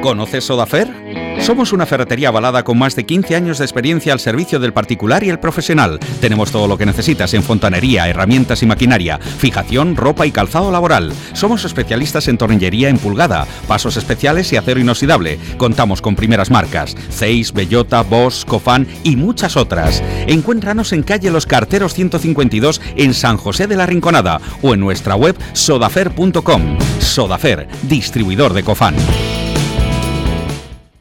¿Conoces Sodafer? Somos una ferretería avalada con más de 15 años de experiencia al servicio del particular y el profesional. Tenemos todo lo que necesitas en fontanería, herramientas y maquinaria, fijación, ropa y calzado laboral. Somos especialistas en tornillería en pulgada, pasos especiales y acero inoxidable. Contamos con primeras marcas, Zeiss, Bellota, Bosch, Cofan y muchas otras. Encuéntranos en calle Los Carteros 152 en San José de la Rinconada o en nuestra web sodafer.com. Sodafer, distribuidor de Cofan.